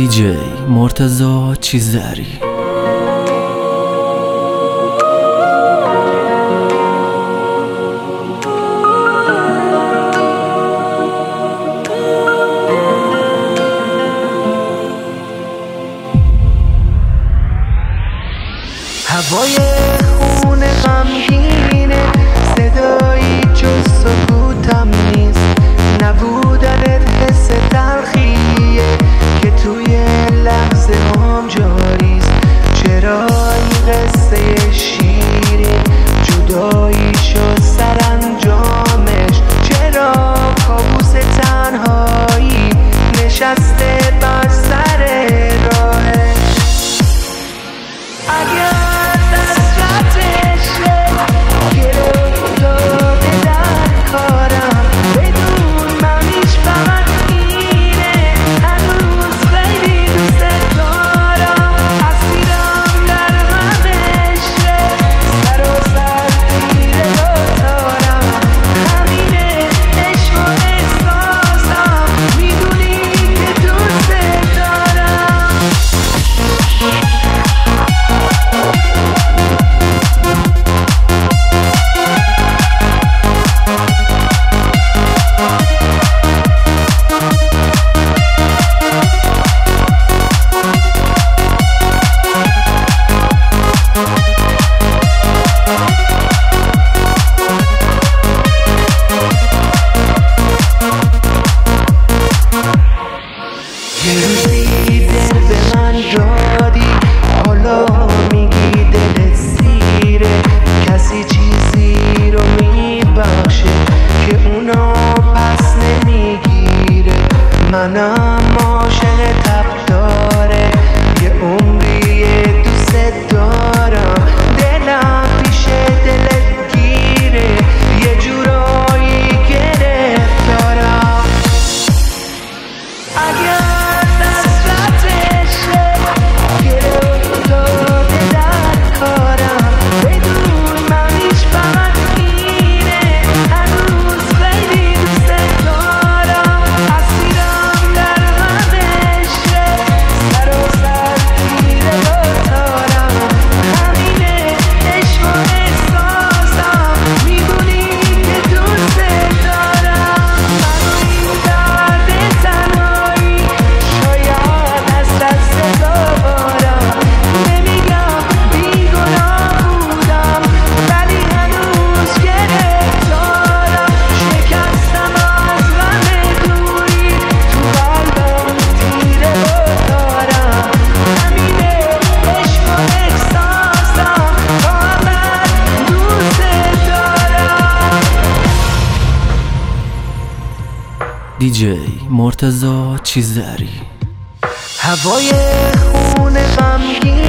دیجی مرتضی چیزری. هوای خونه غمگینه، صدایی جز سکوتم نیست. نبودنت حس تلخیه که توی لحظه هم جاریست. چرا این قصه شیرین جدایی شد سرانجامش؟ چرا کابوس تنهایی نشسته بر سر راهش؟ اگر یه روزی دل به من دادی، حالا میگی دلت سیره. کسی چیزی رو میبخشه که اونا پس نمیگیره. منم عاشق تب داره، یه عمری دوست دارم. دلم پیش دلت گیره، یه جورایی گرفتارم. اگر دیجی مرتضی چیزری. هوای خونه غمگین